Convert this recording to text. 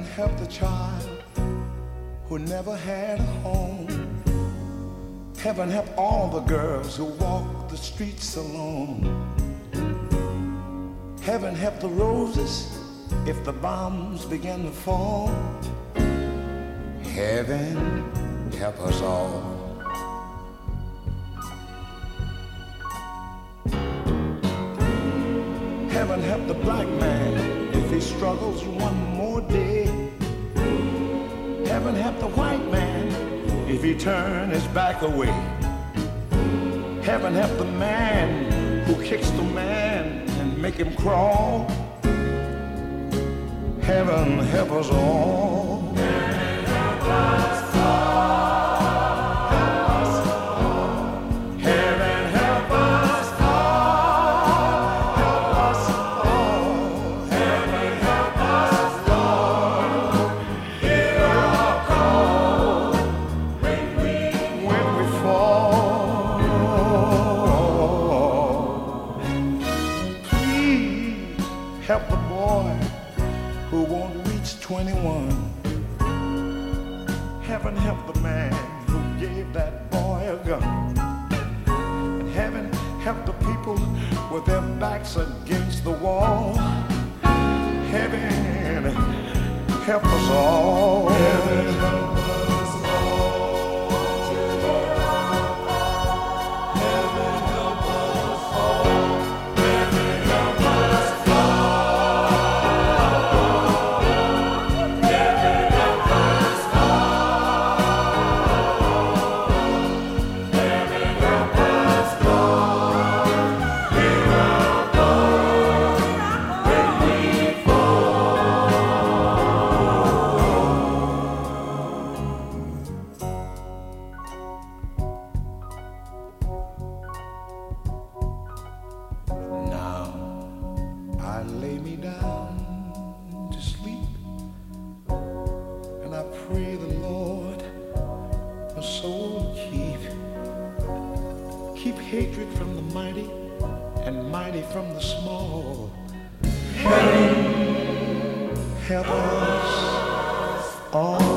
help the child who never had a home. Heaven help all the girls who walk the streets alone. Heaven help the roses if the bombs begin to fall. Heaven help us all. Heaven help the black man if he struggles one more day. Heaven help the white man if he turn his back away. Heaven help the man who kicks the man and make him crawl. Heaven help us all. Heaven help us all. Help us all. Heaven help us all. Help us all. Heaven help us, Lord. Hear our call when we fall. Please help the boy who won't reach 21. Heaven help the man who gave that boy a gun. And heaven help the people with their backs against the wall. Heaven help us all. Heaven help us all. Heaven help us all. Heaven help us I lay me down to sleep, and I pray the Lord my soul keep hatred from the mighty and mighty from the small. Heaven help us all.